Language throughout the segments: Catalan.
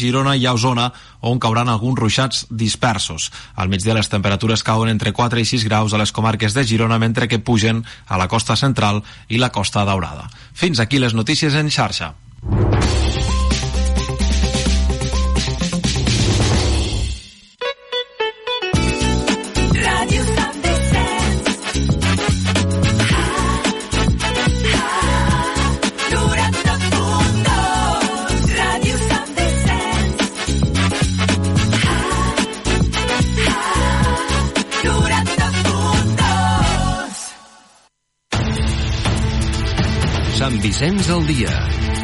Girona i a Osona, on cauran alguns ruixats dispersos. Al migdia les temperatures cauen entre 4 i 6 graus a les comarques de Girona, mentre que pugen a la costa central i la Costa Daurada. Fins aquí les notícies en xarxa. Sant Vicenç al dia.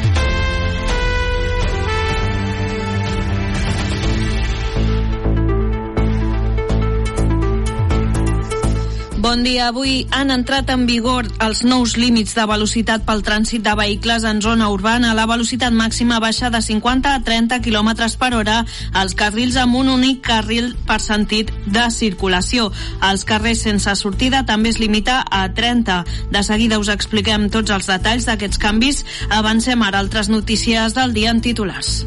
Bon dia. Avui han entrat en vigor els nous límits de velocitat pel trànsit de vehicles en zona urbana. La velocitat màxima baixa de 50 a 30 km per hora als carrils amb un únic carril per sentit de circulació. Als carrers sense sortida també es limita a 30. De seguida us expliquem tots els detalls d'aquests canvis. Avancem ara altres notícies del dia en titulars.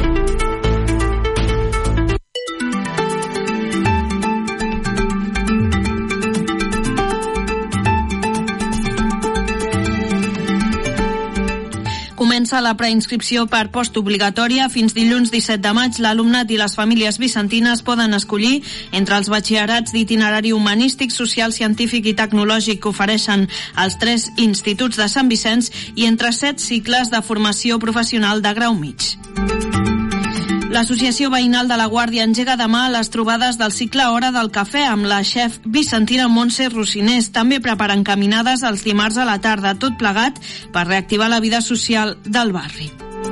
Comença la preinscripció per postobligatòria. Fins dilluns 17 de maig, l'alumnat i les famílies vicentines poden escollir entre els batxillerats d'itinerari humanístic, social, científic i tecnològic que ofereixen els 3 instituts de Sant Vicenç i entre 7 cicles de formació professional de grau mig. L'Associació Veïnal de la Guàrdia engega demà les trobades del cicle Hora del Cafè amb la xef vicentina Montse Rocinés. També preparen caminades els dimarts a la tarda, tot plegat per reactivar la vida social del barri.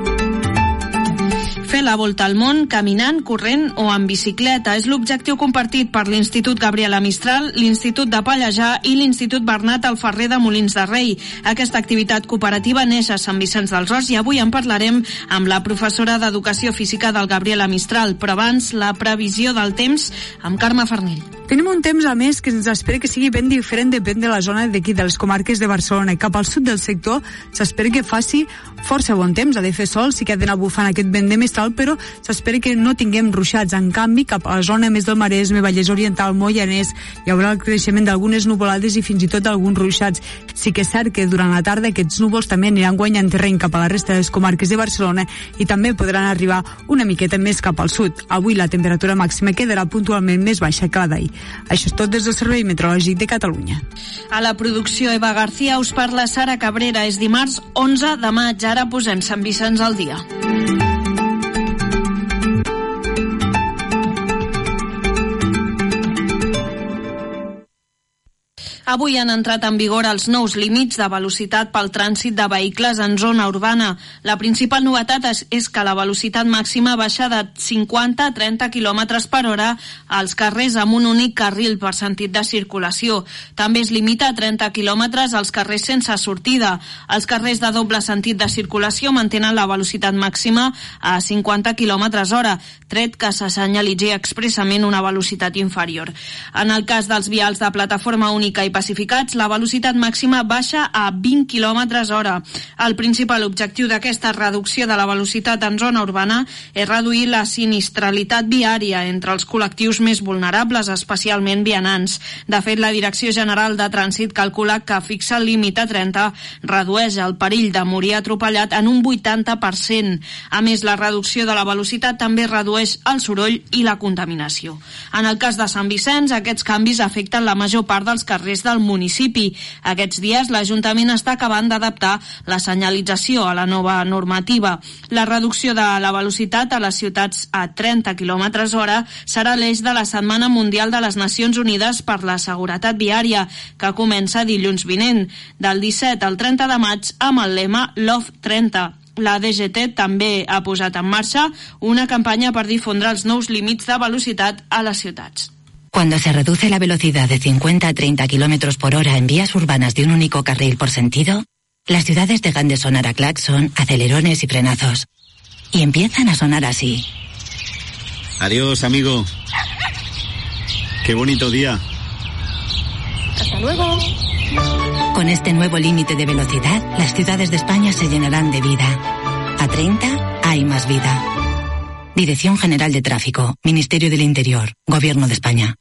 Fer la volta al món caminant, corrent o en bicicleta és l'objectiu compartit per l'Institut Gabriela Mistral, l'Institut de Pallejà i l'Institut Bernat Alferrer de Molins de Rei. Aquesta activitat cooperativa neix a Sant Vicenç dels Horts i avui en parlarem amb la professora d'Educació Física del Gabriela Mistral. Però abans, la previsió del temps amb Carme Farnell. Tenim un temps, a més, que ens espera que sigui ben diferent, depèn de la zona d'aquí, de les comarques de Barcelona. I cap al sud del sector s'espera que faci força bon temps. Ha de fer sol, sí que ha d'anar bufant aquest vent de mestral, però s'espera que no tinguem ruixats. En canvi, cap a la zona més del Maresme, Vallès Oriental, Moianès, hi haurà el creixement d'algunes nuvolades i fins i tot alguns ruixats. Sí que és cert que durant la tarda aquests núvols també aniran guanyant terreny cap a la resta de les comarques de Barcelona i també podran arribar una miqueta més cap al sud. Avui la temperatura màxima quedarà puntualment més baixa que la d'ahir. Això és tot des del Servei Meteorològic de Catalunya. A la producció Eva García us parla Sara Cabrera. És dimarts 11 de maig. Ara posem Sant Vicenç al dia. Avui han entrat en vigor els nous límits de velocitat pel trànsit de vehicles en zona urbana. La principal novetat és que la velocitat màxima baixa de 50 a 30 km per hora als carrers amb un únic carril per sentit de circulació. També es limita a 30 km als carrers sense sortida. Els carrers de doble sentit de circulació mantenen la velocitat màxima a 50 km hora, tret que s'assenyalitzi expressament una velocitat inferior. En el cas dels vials de plataforma única i pacificats, la velocitat màxima baixa a 20 km hora. El principal objectiu d'aquesta reducció de la velocitat en zona urbana és reduir la sinistralitat viària entre els col·lectius més vulnerables, especialment vianants. De fet, la Direcció General de Trànsit calcula que fixa el límit a 30 redueix el perill de morir atropellat en un 80%. A més, la reducció de la velocitat també redueix el soroll i la contaminació. En el cas de Sant Vicenç, aquests canvis afecten la major part dels carrers del municipi. Aquests dies l'Ajuntament està acabant d'adaptar la senyalització a la nova normativa. La reducció de la velocitat a les ciutats a 30 km hora serà l'eix de la Setmana Mundial de les Nacions Unides per la Seguretat Viària, que comença dilluns vinent, del 17 al 30 de maig, amb el lema Love 30. La DGT també ha posat en marxa una campanya per difondre els nous límits de velocitat a les ciutats. Cuando se reduce la velocidad de 50 a 30 km por hora en vías urbanas de un único carril por sentido, las ciudades dejan de sonar a claxon, acelerones y frenazos. Y empiezan a sonar así. Adiós, amigo. Qué bonito día. Hasta luego. Con este nuevo límite de velocidad, las ciudades de España se llenarán de vida. A 30 hay más vida. Dirección General de Tráfico, Ministerio del Interior, Gobierno de España.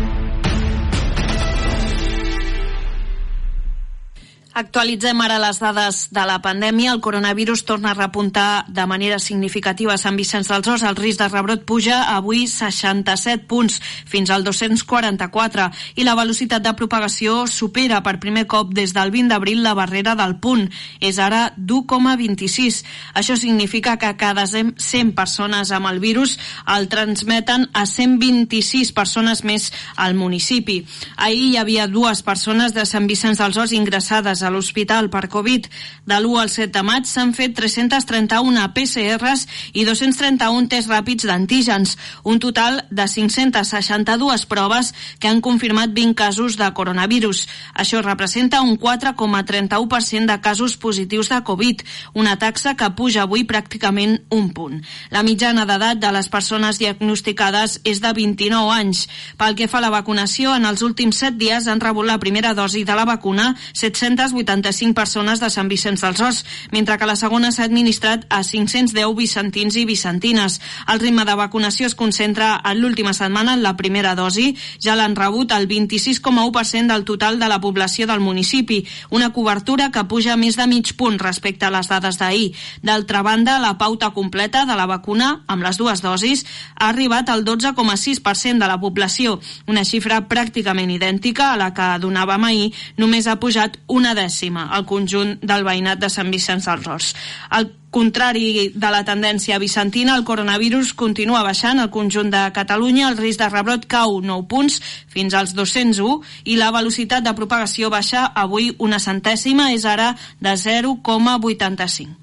Actualitzem ara les dades de la pandèmia. El coronavirus torna a repuntar de manera significativa a Sant Vicenç dels Horts. El risc de rebrot puja avui 67 punts, fins al 244, i la velocitat de propagació supera per primer cop des del 20 d'abril la barrera del punt. És ara d'1,26. Això significa que cada 100 persones amb el virus el transmeten a 126 persones més al municipi. Ahir hi havia 2 persones de Sant Vicenç dels Horts ingressades a l'hospital per Covid. De l'1 al 7 de maig s'han fet 331 PCRs i 231 tests ràpids d'antígens, un total de 562 proves que han confirmat 20 casos de coronavirus. Això representa un 4,31% de casos positius de Covid, una taxa que puja avui pràcticament un punt. La mitjana d'edat de les persones diagnosticades és de 29 anys. Pel que fa a la vacunació, en els últims 7 dies han rebut la primera dosi de la vacuna 785 persones de Sant Vicenç dels Horts, mentre que la segona s'ha administrat a 510 vicentins i vicentines. El ritme de vacunació es concentra en l'última setmana en la primera dosi. Ja l'han rebut el 26,1% del total de la població del municipi, una cobertura que puja més de mig punt respecte a les dades d'ahir. D'altra banda, la pauta completa de la vacuna, amb les 2 dosis, ha arribat al 12,6% de la població, una xifra pràcticament idèntica a la que donàvem ahir, només ha pujat una dècima al conjunt del veïnat de Sant Vicenç dels Horts. Al contrari de la tendència vicentina, el coronavirus continua baixant al conjunt de Catalunya. El risc de rebrot cau 9 punts fins als 201 i la velocitat de propagació baixa avui una centèsima, és ara de 0,85.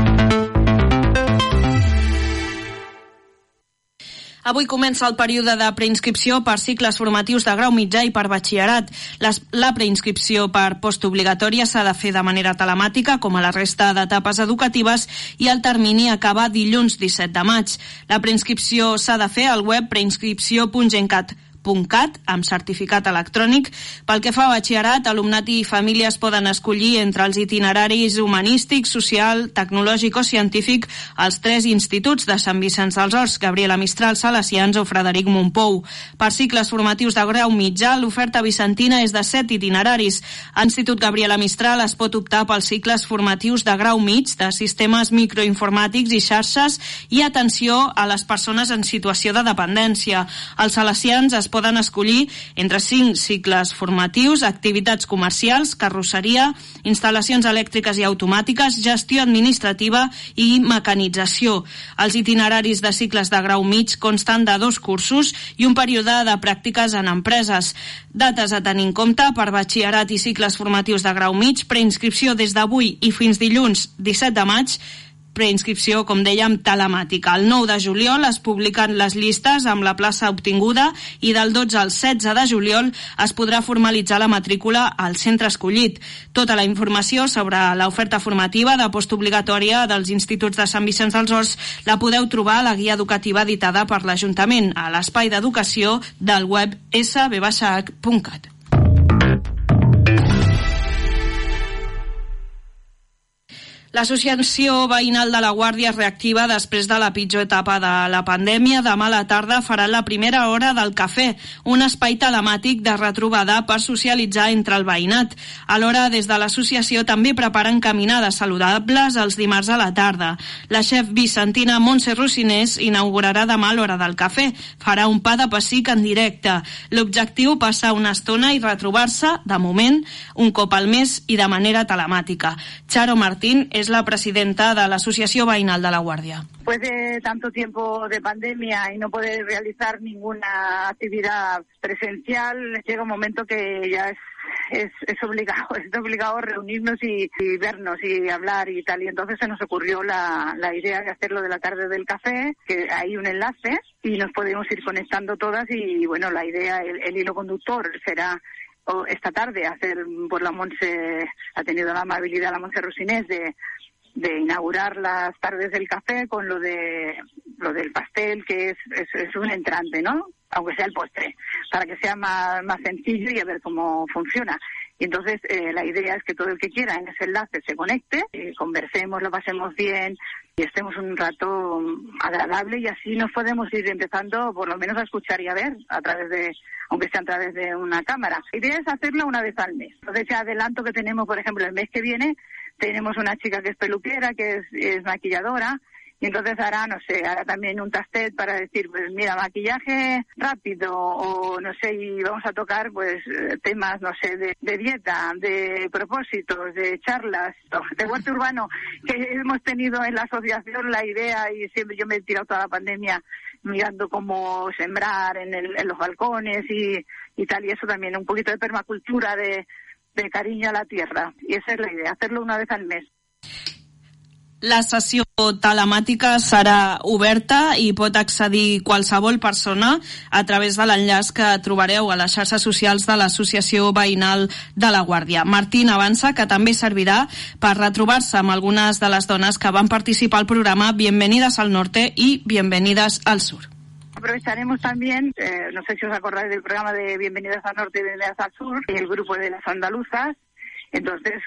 Avui comença el període de preinscripció per cicles formatius de grau mitjà i per batxillerat. La preinscripció per postobligatòria s'ha de fer de manera telemàtica, com a la resta d'etapes educatives, i el termini acaba dilluns 17 de maig. La preinscripció s'ha de fer al web preinscripció.gencat.cat amb certificat electrònic. Pel que fa a batxillerat, alumnat i famílies poden escollir entre els itineraris humanístic, social, tecnològic o científic als 3 instituts de Sant Vicenç dels Horts, Gabriela Mistral, Salesians o Frederic Mompou. Per cicles formatius de grau mitjà, l'oferta vicentina és de 7 itineraris. A l'Institut Gabriela Mistral es pot optar pels cicles formatius de grau mig, de sistemes microinformàtics i xarxes, i atenció a les persones en situació de dependència. Els Salesians es poden escollir entre 5 cicles formatius: activitats comercials, carrosseria, instal·lacions elèctriques i automàtiques, gestió administrativa i mecanització. Els itineraris de cicles de grau mig consten de 2 cursos i un període de pràctiques en empreses. Dates a tenir en compte per batxillerat i cicles formatius de grau mig: preinscripció des d'avui i fins dilluns 17 de maig, preinscripció, com dèiem, telemàtica. El 9 de juliol es publiquen les llistes amb la plaça obtinguda i del 12 al 16 de juliol es podrà formalitzar la matrícula al centre escollit. Tota la informació sobre l'oferta formativa de postobligatòria dels instituts de Sant Vicenç dels Horts la podeu trobar a la guia educativa editada per l'Ajuntament, a l'espai d'educació del web sb-h.cat. L'Associació Veïnal de la Guàrdia es reactiva després de la pitjor etapa de la pandèmia. Demà a la tarda farà la primera hora del cafè, un espai telemàtic de retrobada per socialitzar entre el veïnat. Alhora, des de l'associació també preparen caminades saludables els dimarts a la tarda. La xef vicentina Montse Rocinés inaugurarà demà l'hora del cafè. Farà un pa de pessic en directe. L'objectiu, passar una estona i retrobar-se, de moment, un cop al mes i de manera telemàtica. Charo Martín es la presidenta de la Asociación Veïnal de la Guardia. Después de tanto tiempo de pandemia y no poder realizar ninguna actividad presencial, llega un momento que ya es obligado reunirnos y vernos y hablar y tal. Y entonces se nos ocurrió la idea de hacerlo de la tarde del café, que hay un enlace y nos podemos ir conectando todas y bueno, la idea, el hilo conductor será esta tarde hacer, pues la Montse ha tenido la amabilidad, la Montse Rocinés, de inaugurar las tardes del café con lo del pastel, que es un entrante, ¿no? Aunque sea el postre, para que sea más sencillo y a ver cómo funciona. Y entonces la idea es que todo el que quiera en ese enlace se conecte, conversemos, lo pasemos bien, y estemos un rato agradable, y así nos podemos ir empezando por lo menos a escuchar y a ver, aunque sea a través de una cámara. La idea es hacerlo una vez al mes. Entonces, ese adelanto que tenemos, por ejemplo, el mes que viene, tenemos una chica que es peluquera, que es maquilladora, y entonces hará también un tastet para decir, pues mira, maquillaje rápido, o no sé, y vamos a tocar pues temas, no sé, de dieta, de propósitos, de charlas, de huerto urbano, que hemos tenido en la asociación la idea, y siempre yo me he tirado toda la pandemia mirando cómo sembrar en los balcones y tal, y eso también, un poquito de permacultura, de cariño a la tierra, y esa es la idea, hacerlo una vez al mes. La sessió telemàtica serà oberta i pot accedir qualsevol persona a través de l'enllaç que trobareu a les xarxes socials de l'Associació Veïnal de la Guàrdia. Martín avança que també servirà per retrobar-se amb algunes de les dones que van participar al programa Bienvenidas al Norte y Bienvenidas al Sur. Aprovecharemos también, no sé si os acordáis del programa de Bienvenidas al Norte y Bienvenidas al Sur, y el grupo de las andaluzas. Entonces,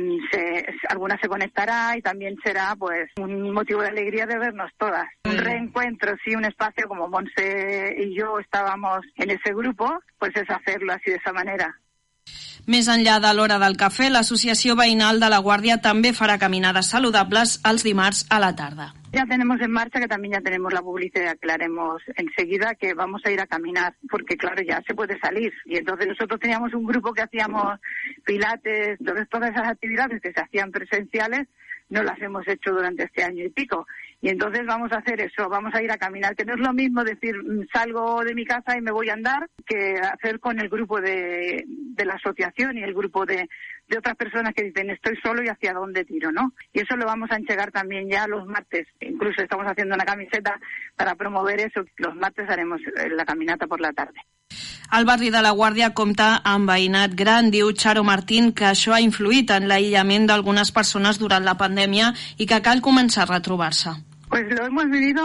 alguna se conectará y también será pues un motivo de alegría de vernos todas. Un reencuentro, sí, un espacio como Montse y yo estábamos en ese grupo, pues es hacerlo así de esa manera. Més enllà de l'hora del cafè, l'Associació Veïnal de la Guàrdia també farà caminades saludables els dimarts a la tarda. Ya tenemos en marcha, que también ya tenemos la publicidad que la haremos enseguida, que vamos a ir a caminar, porque claro, ya se puede salir. Y entonces nosotros teníamos un grupo que hacíamos pilates, entonces todas esas actividades que se hacían presenciales, no las hemos hecho durante este año y pico. Y entonces vamos a hacer eso, vamos a ir a caminar, que no es lo mismo decir salgo de mi casa y me voy a andar, que hacer con el grupo de la asociación y el grupo de otras personas que dicen estoy solo y hacia dónde tiro, ¿no? Y eso lo vamos a entregar también ya los martes. Incluso estamos haciendo una camiseta para promover eso. Los martes haremos la caminata por la tarde. El barri de la Guàrdia compta amb veïnat gran, diu Charo Martín, que això ha influït en l'aïllament d'algunes persones durant la pandèmia i que cal començar a retrobar-se. Pues lo hemos vivido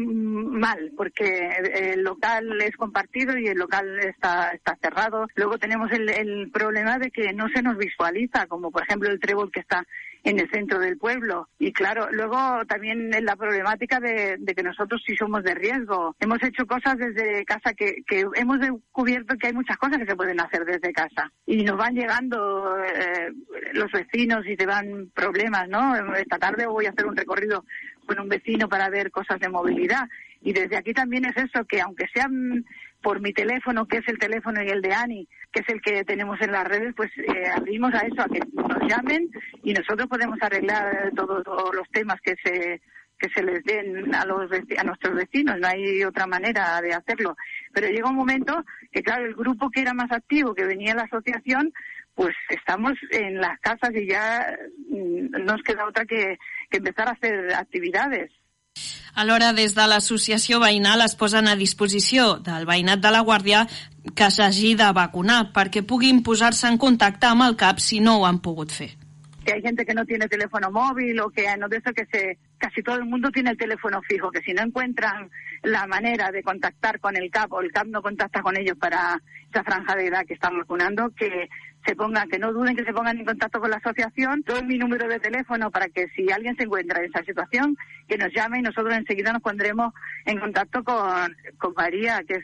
mal, porque el local es compartido y el local está cerrado. Luego tenemos el problema de que no se nos visualiza, como por ejemplo el trébol que está en el centro del pueblo. Y claro, luego también la problemática de que nosotros sí somos de riesgo. Hemos hecho cosas desde casa que hemos descubierto que hay muchas cosas que se pueden hacer desde casa. Y nos van llegando los vecinos y te van problemas, ¿no? Esta tarde voy a hacer un recorrido con un vecino para ver cosas de movilidad. Y desde aquí también es eso, que aunque sean por mi teléfono, que es el teléfono y el de Ani, que es el que tenemos en las redes, pues abrimos a eso, a que nos llamen y nosotros podemos arreglar todos los temas que se les den a nuestros vecinos. No hay otra manera de hacerlo. Pero llega un momento que, claro, el grupo que era más activo, que venía a la asociación, pues estamos en las casas y ya nos queda otra que empezar a hacer actividades. Alhora, des de l'associació veïnal es posen a disposició del veïnat de la Guàrdia que s'hagi de vacunar perquè puguin posar-se en contacte amb el CAP si no ho han pogut fer. Que hay gente que no tiene teléfono móvil o que no de eso, que casi todo el mundo tiene el teléfono fijo, que si no encuentran la manera de contactar con el CAP o el CAP no contacta con ellos para esa franja de edad que están vacunando, que no duden, que se pongan en contacto con la asociación. Doy mi número de teléfono para que si alguien se encuentra en esa situación, que nos llame y nosotros enseguida nos pondremos en contacto con María, que es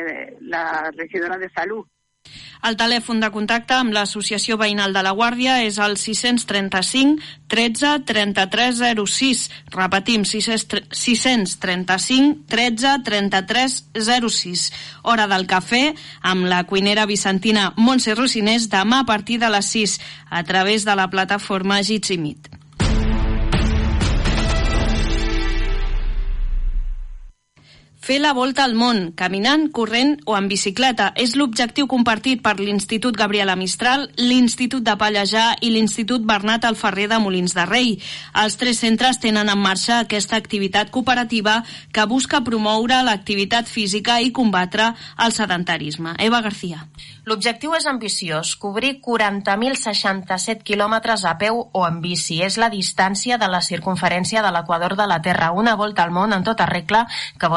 la regidora de salud. El telèfon de contacte amb l'Associació Veïnal de la Guàrdia és el 635 13 33 06. Repetim, 635 13 33 06. Hora del cafè amb la cuinera vicentina Montse Rocinés demà a partir de les 6 a través de la plataforma Jitsi Meet. Fer la volta al món, caminant, corrent o en bicicleta, és l'objectiu compartit per l'Institut Gabriela Mistral, l'Institut de Pallejà i l'Institut Bernat Alferrer de Molins de Rei. Els tres centres tenen en marxa aquesta activitat cooperativa que busca promoure l'activitat física i combatre el sedentarisme. Eva García. L'objectiu és ambiciós, cobrir 40.067 quilòmetres a peu o en bici. És la distància de la circunferència de l'equador de la Terra, una volta al món en tota regla que volen aconseguir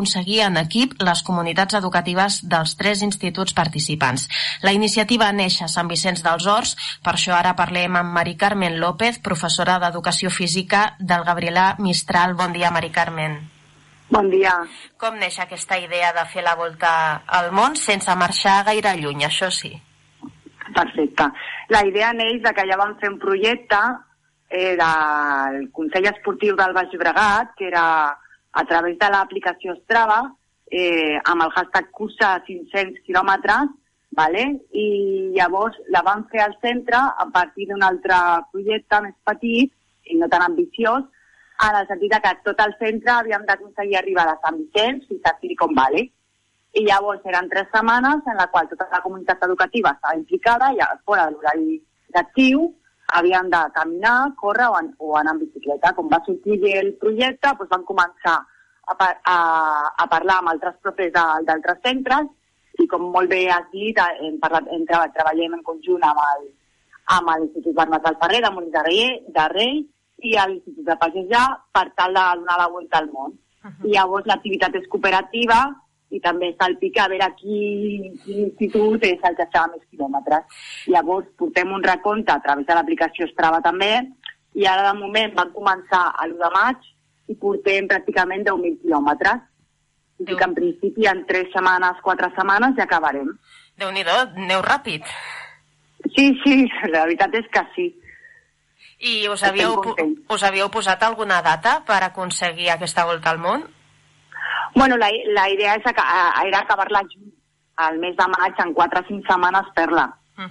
aconseguir en equip les comunitats educatives dels 3 instituts participants. La iniciativa neix a Sant Vicenç dels Horts, per això ara parlem amb Mari Carmen López, professora d'Educació Física del Gabriela Mistral. Bon dia, Mari Carmen. Bon dia. Com neix aquesta idea de fer la volta al món sense marxar gaire lluny, això sí? Perfecte. La idea neix que ja vam fer un projecte del Consell Esportiu del Baix Llobregat, que era a través de l'aplicació Strava, amb el hashtag cursa 500 quilòmetres, vale? I llavors la vam fer al centre a partir d'un altre projecte més petit i no tan ambiciós, en el sentit que tot el centre havíem d'aconseguir arribar de Sant Vicenç fins a Silicon Valley. I llavors eren 3 setmanes en la qual tota la comunitat educativa estava implicada i fora de l'horari lectiu havien de caminar, córrer o anar en bicicleta. Com va sortir el projecte, doncs vam començar a parlar amb altres profes d'altres centres i, com molt bé has dit, treballem en conjunt amb l'Institut Bernat del Ferrer de Molins de Rei i a l'Institut de Pagejà per tal de donar la volta al món. I llavors l'activitat és cooperativa i també salpica a veure quin institut és el que estava més quilòmetres. Llavors portem un recompte a través de l'aplicació Strava també i ara de moment vam començar a l'1 de maig i portem pràcticament 10.000 quilòmetres. I que en principi en 3 setmanes, 4 setmanes ja acabarem. Déu-n'hi-do, aneu ràpid. Sí, la veritat és que sí. I us havíeu posat alguna data per aconseguir aquesta volta al món? Bueno, la idea era acabar-la junt, al mes de maig, en 4 o 5 setmanes fer-la.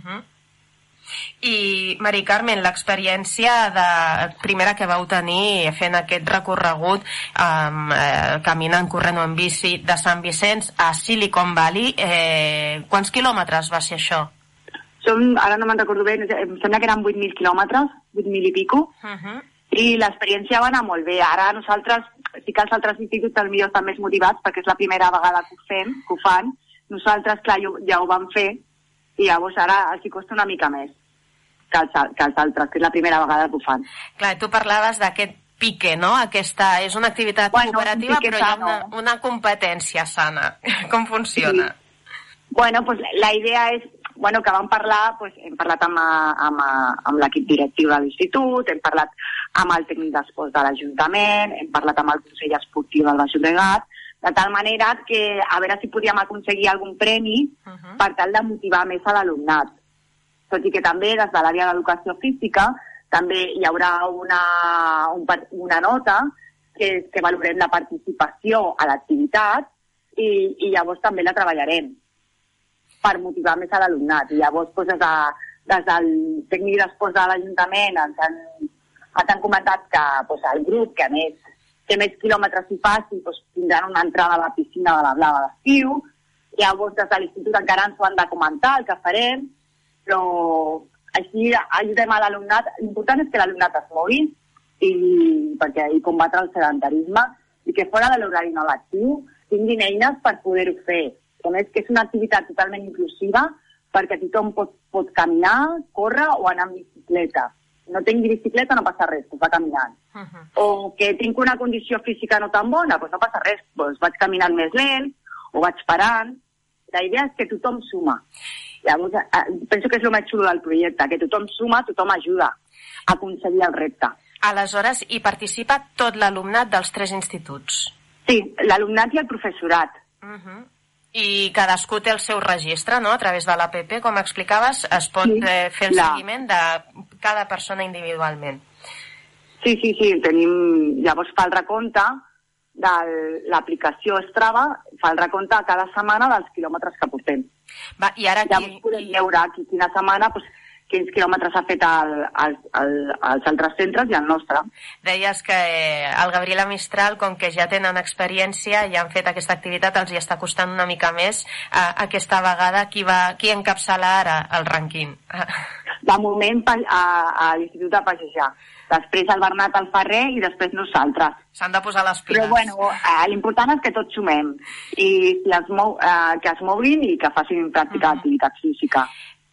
I, Mari Carmen, l'experiència primera que vau tenir fent aquest recorregut caminant, corrent o en bici de Sant Vicenç a Silicon Valley, quants quilòmetres va ser això? Ara no me'n recordo bé, em sembla que eren 8.000 quilòmetres, 8.000 i pico, i l'experiència va anar molt bé. Ara nosaltres, sí que els altres instituts potser estan més motivats perquè és la primera vegada que ho fan. Nosaltres, clar, ja ho vam fer i llavors ara els costa una mica més que els altres, que és la primera vegada que ho fan. Clar, tu parlaves d'aquest pique, no? Aquesta és una activitat cooperativa, però hi ha una competència sana. Com funciona? Sí. Bueno, pues la idea és que vam parlar, hem parlat amb l'equip directiu de l'institut, hem parlat amb el tècnic d'esports de l'Ajuntament, hem parlat amb el Consell Esportiu del Baix Llobregat, de tal manera que a veure si podíem aconseguir algun premi per tal de motivar més a l'alumnat. Tot i que també des de l'àrea d'educació física també hi haurà una nota que valorem la participació a l'activitat i llavors també la treballarem per motivar més a l'alumnat. I llavors, des del tècnic d'esports de l'Ajuntament ens han comentat que el grup que té més quilòmetres i faci tindran una entrada a la piscina de la Blava d'estiu. Llavors, des de l'institut encara ens ho han de comentar, el que farem, però així ajudem a l'alumnat. L'important és que l'alumnat es mogui i combatre el sedentarisme i que fora de l'horari no lectiu tinguin eines per poder-ho fer. Que és una activitat totalment inclusiva perquè tothom pot caminar, córrer o anar amb bicicleta. No tingui bicicleta, no passa res, va caminant. O que tinc una condició física no tan bona, no passa res, vaig caminant més lent o vaig parant. La idea és que tothom suma. Llavors, penso que és el més xulo del projecte, que tothom suma, tothom ajuda a aconseguir el repte. Aleshores, hi participa tot l'alumnat dels 3 instituts? Sí, l'alumnat i el professorat. I cadascú té el seu registre, no? A través de l'APP, com explicaves, es pot fer el seguiment de cada persona individualment. Sí, tenim, llavors fa el recompte de l'aplicació Strava, fa el recompte cada setmana dels quilòmetres que portem. I ara llavors podem veure quina setmana quins quilòmetres ha fet als altres centres i el nostre. Deies que el Gabriela Mistral, com que ja tenen experiència i han fet aquesta activitat, els hi està costant una mica més. Aquesta vegada, qui encapçala ara el rànquing? De moment a l'Institut de Pagejà. Després el Bernat del Ferrer i després nosaltres. S'han de posar les piles. Però l'important és que tots sumem i que es moguin i que facin pràctica d'activitat física.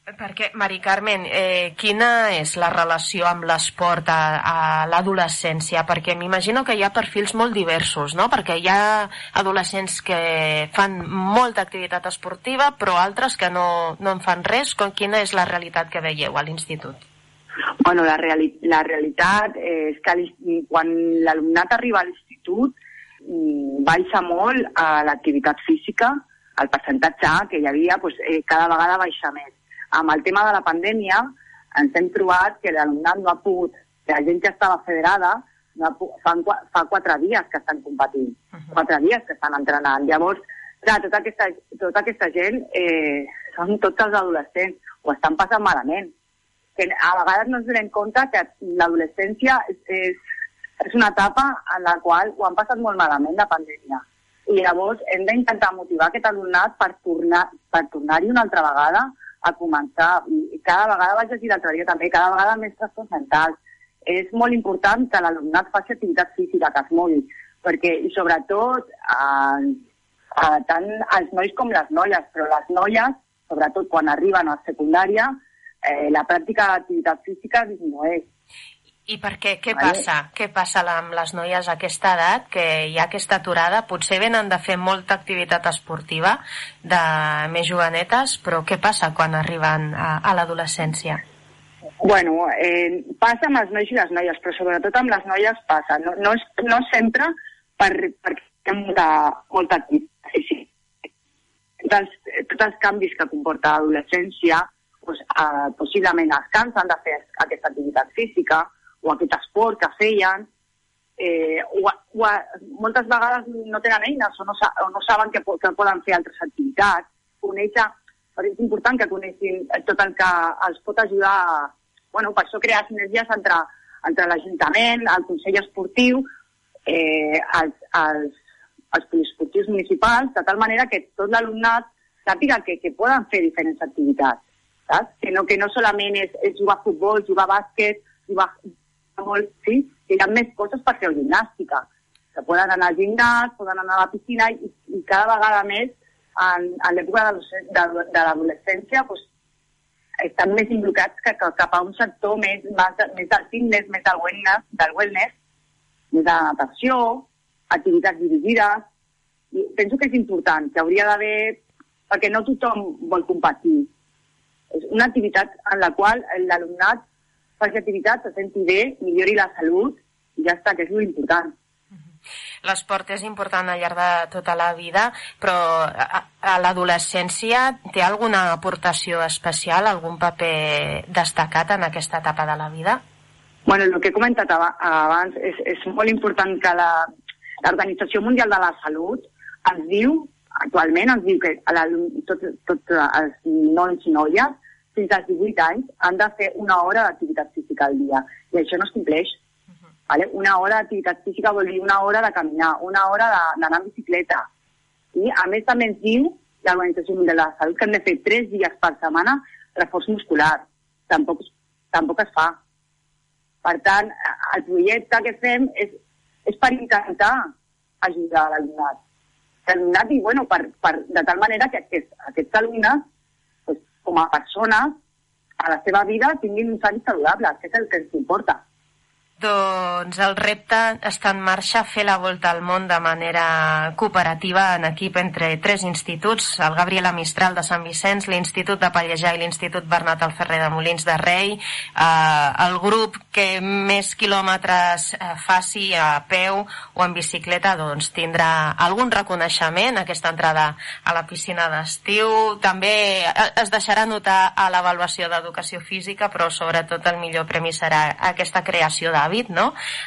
Perquè, Mari Carmen, quina és la relació amb l'esport a l'adolescència? Perquè m'imagino que hi ha perfils molt diversos, no? Perquè hi ha adolescents que fan molta activitat esportiva, però altres que no en fan res. Quina és la realitat que veieu a l'institut? Bueno, la realitat és que quan l'alumnat arriba a l'institut baixa molt a l'activitat física, el percentatge que hi havia cada vegada baixa més. Amb el tema de la pandèmia ens hem trobat que l'alumnat no ha pogut, que la gent que estava federada fa 4 dies que estan competint, 4 dies que estan entrenant. Llavors, clar, tota aquesta gent són tots els adolescents, ho estan passant malament. Que a vegades no ens donem compte que l'adolescència és una etapa en la qual ho han passat molt malament la pandèmia. I llavors hem d'intentar motivar aquest alumnat per tornar-hi una altra vegada a començar. I cada vegada, vaig dir l'altre dia també, cada vegada més trastorns mentals. És molt important que l'alumnat faci activitat física, que es mogui, perquè, i sobretot, tant els nois com les noies, però les noies, sobretot quan arriben a secundària, la pràctica d'activitat física disminueix. I per què? Què passa? Què passa amb les noies a aquesta edat, que hi ha aquesta aturada? Potser venen de fer molta activitat esportiva de més jovenetes, però què passa quan arriben a l'adolescència? Bueno, passa amb els nois i les noies, però sobretot amb les noies passa. No sempre perquè hi ha molta activitat física. Tots els canvis que comporta l'adolescència, possiblement es cansen de fer aquesta activitat física, o aquest esport que feien, moltes vegades no tenen eines o no saben que poden fer altres activitats. És important que coneixin tot el que els pot ajudar, per això crear sinergies entre l'Ajuntament, el Consell Esportiu, els poliesportius municipals, de tal manera que tot l'alumnat sàpiga que poden fer diferents activitats, saps? Que no solament és jugar a futbol, jugar a bàsquet, jugar sí, hi ha més coses per fer gimnàstica, que poden anar al gimnàs, poden anar a la piscina i cada vegada més en l'època de l'adolescència estan més implicats cap a un sector més del fitness, més del wellness, més de natació, activitats dirigides. I penso que és important, que hauria d'haver, perquè no tothom vol competir. És una activitat en la qual l'alumnat faci activitat, se senti bé, millori la salut i ja està, que és molt important. L'esport és important al llarg de tota la vida, però a l'adolescència té alguna aportació especial, algun paper destacat en aquesta etapa de la vida? Bueno, el que he comentat abans és molt important que l'Organització Mundial de la Salut actualment ens diu que tots els nois i noies fins als 18 anys han de fer 1 hora d'activitat física al dia. I això no es compleix. Vale? 1 hora d'activitat física vol dir 1 hora de caminar, 1 hora d'anar en bicicleta. I a més també ens diu l'Organització Mundial de la Salut que hem de fer 3 dies per setmana reforç muscular. Tampoc es fa. Per tant, el projecte que fem és per intentar ajudar l'alumnat. L'alumnat, de tal manera que aquests alumnes com a persones, a la seva vida, tinguin uns hàbits saludables, que és el que ens importa. Doncs el repte està en marxa, fer la volta al món de manera cooperativa en equip entre 3 instituts, el Gabriela Mistral de Sant Vicenç, l'Institut de Pallejà i l'Institut Bernat Alferrer de Molins de Rei. El grup que més quilòmetres faci a peu o en bicicleta doncs tindrà algun reconeixement, aquesta entrada a la piscina d'estiu. També es deixarà notar a l'avaluació d'educació física, però sobretot el millor premi serà aquesta creació d'hàbits, no?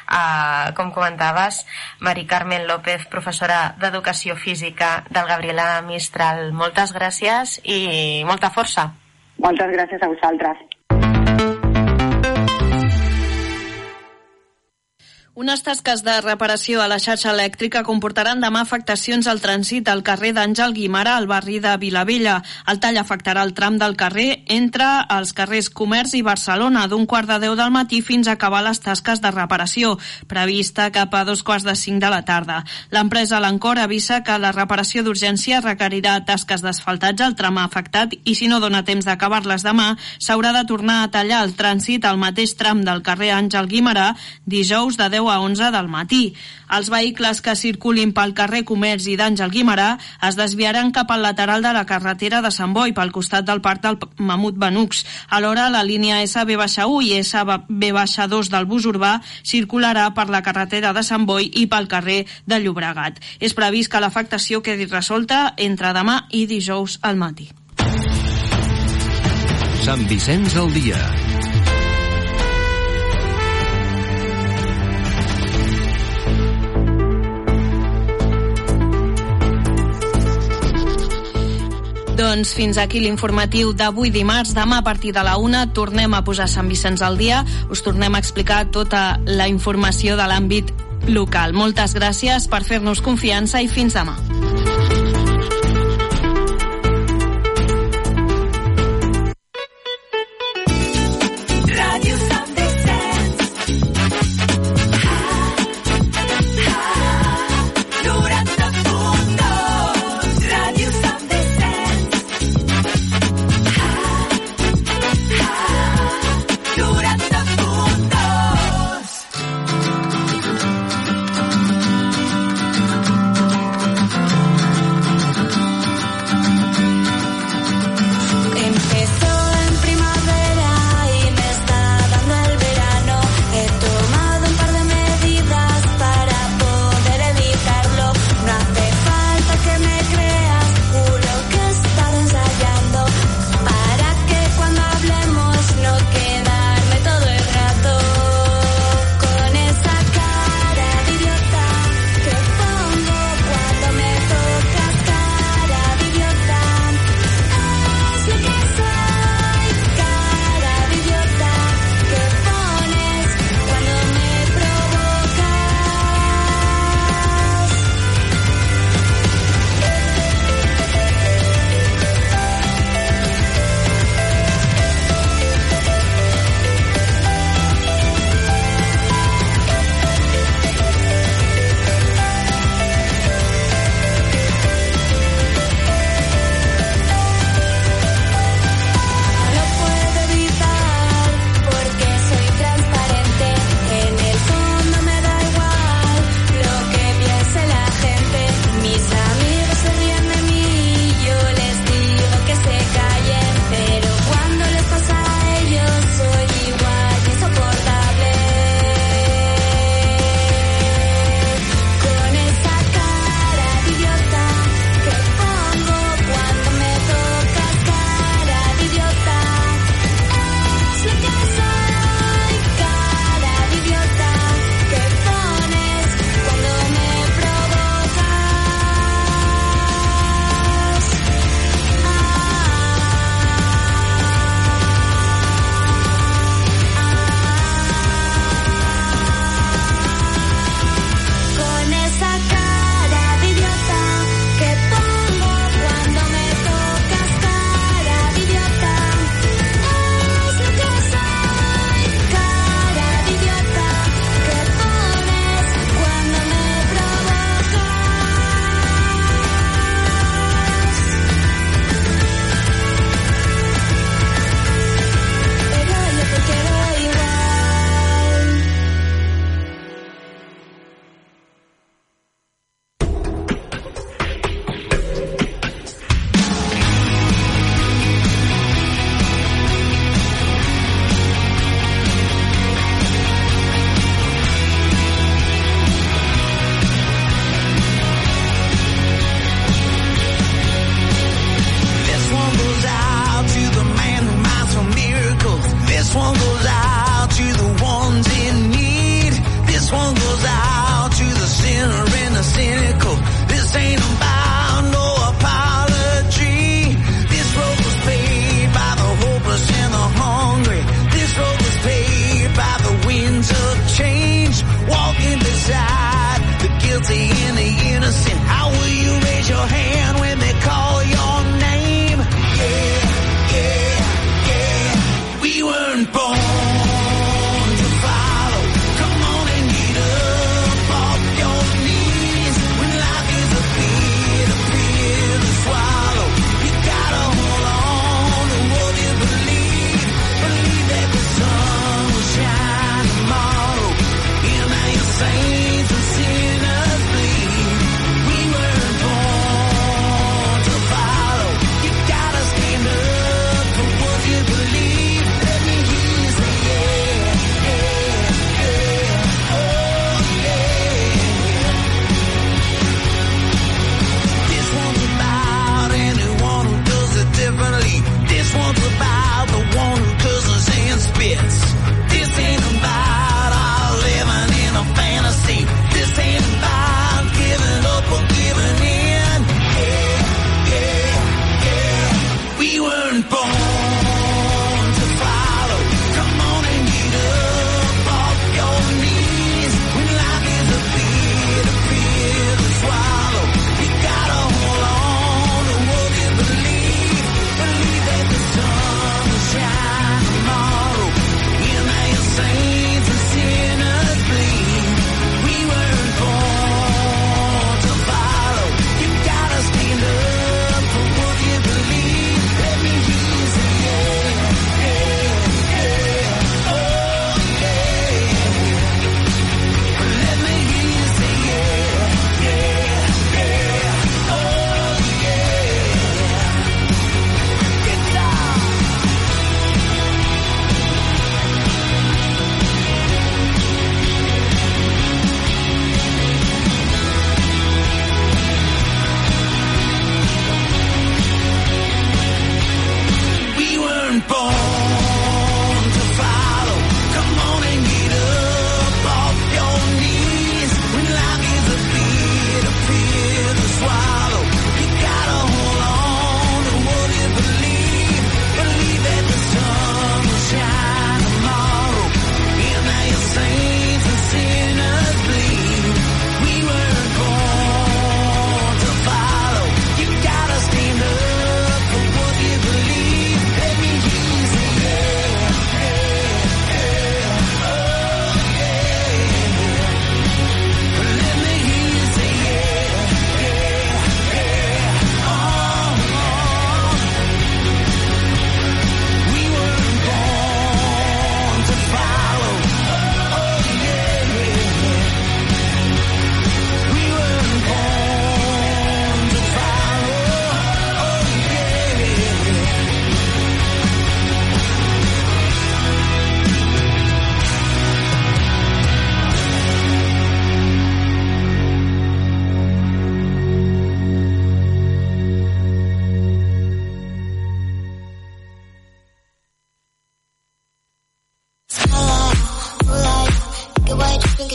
Com comentaves, Mari Carmen López, professora d'Educació Física del Gabriela Mistral, moltes gràcies i molta força. Moltes gràcies a vosaltres. Unes tasques de reparació a la xarxa elèctrica comportaran demà afectacions al trànsit al carrer d'Àngel Guimerà, al barri de Vilavella. El tall afectarà el tram del carrer entre els carrers Comerç i Barcelona, d'un 4:10 del matí fins a acabar les tasques de reparació, prevista cap a 2:45 de la tarda. L'empresa Lancor avisa que la reparació d'urgència requerirà tasques d'asfaltatge al tram afectat i si no dona temps d'acabar-les demà, s'haurà de tornar a tallar el trànsit al mateix tram del carrer Àngel Guimerà dijous de 10 a 11 del matí. Els vehicles que circulin pel carrer Comerç i d'Àngel Guimerà es desviaran cap al lateral de la carretera de Sant Boi, pel costat del parc del Mamut Benux. Alhora, la línia SB-1 i SB-2 del bus urbà circularà per la carretera de Sant Boi i pel carrer de Llobregat. És previst que l'afectació quedi resolta entre demà i dijous al matí. Sant Vicenç al dia. Doncs fins aquí l'informatiu d'avui dimarts. Demà a partir de la 1 tornem a posar Sant Vicenç al dia. Us tornem a explicar tota la informació de l'àmbit local. Moltes gràcies per fer-nos confiança i fins demà.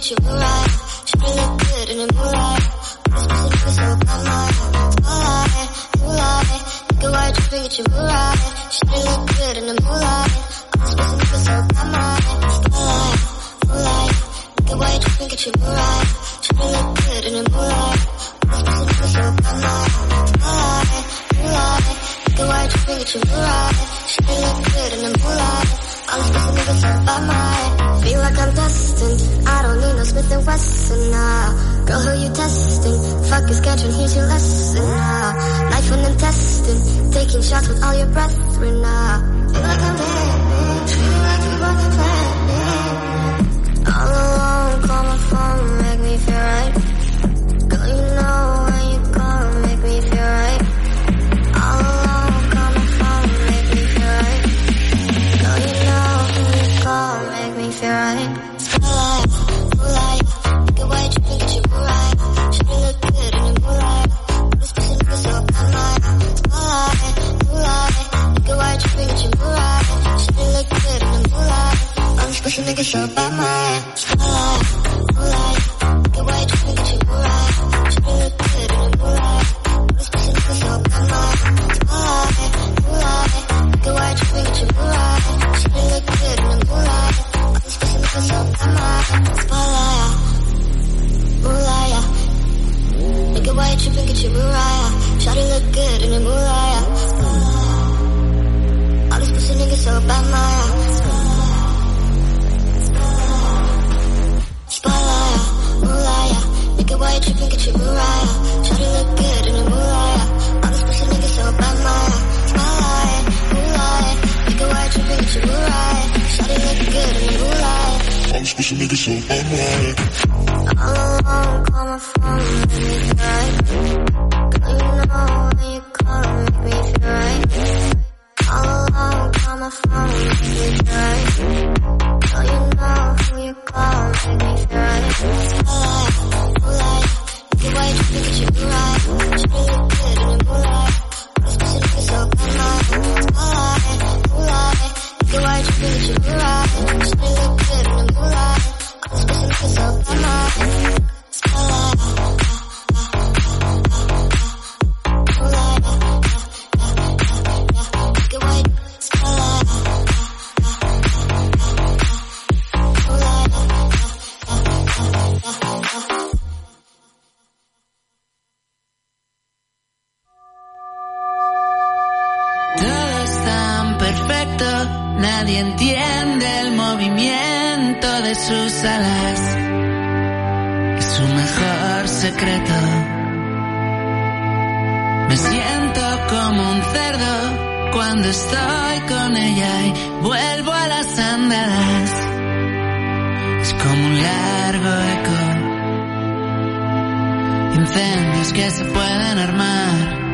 at your moonlight. Should've looked good in the moonlight. This pussy nigga so bad, my spotlight, moonlight. Nigga, why'd you bring at your moonlight? Should've looked good in the moonlight. This pussy nigga so bad, my spotlight, moonlight. Nigga, why'd you bring at your moonlight? Should've looked good in the moonlight. This pussy nigga so bad, my spotlight, moonlight. Nigga, why'd you bring at your moonlight? Should've looked good in the moonlight. All these pussy niggas so bad, my feel like I'm destined. I don't need no Smith and Wesson now. Girl, who you testing? Fuck your schedule, here's your lesson now. Life and intestine, taking shots with all your brethren now. Feel like I'm dead, feel like you want to play. All alone, call my phone, make me feel right. Girl, you know when you call, make me feel right. All alone, call my phone, make me feel right. Girl, you know when you call, make me feel right. Spotlight, moonlight, nigga, why'd you think you were right? Should've looked good in the moonlight. This pussy nigga so bad, my spotlight, moonlight, nigga, why'd you think you were right? Should've looked good in the moonlight. All these pussy niggas so bad, my spotlight, moonlight, nigga, why'd you think you were right? Should've looked good in the moonlight. This pussy nigga so bad, my spotlight, moonlight, nigga, why'd you think you were right? Should've looked good in the moonlight. All these pussy niggas so bad, my spotlight, moonlight. Nigga, why you tripping, get your Mariah? Shawty look good in the moonlight. All these pussy niggas so bad, Maya. Spotlight, moonlight. Nigga, why you tripping, get your Mariah? Shawty look good in the moonlight. All these pussy niggas so bad, Maya. Spotlight, moonlight. Nigga, why you tripping, get your Mariah? Shawty look good in the moonlight. All these pussy niggas so bad, Maya. All alone, call my phone, make me feel right. Girl, you know when you call, make me feel right. All alone, call my phone, make me feel right. Girl, you know who you call, make me feel right. Spotlight, moonlight, nigga, why you think you feel right? Should've looked good in the moonlight. All these pussy niggas so bad, my spotlight, moonlight, nigga, why you think you feel right? Should've looked good in the moonlight. All these pussy niggas so bad, my spotlight. Nadie entiende el movimiento de sus alas, es su mejor secreto. Me siento como un cerdo cuando estoy con ella y vuelvo a las andadas. Es como un largo eco, incendios que se pueden armar.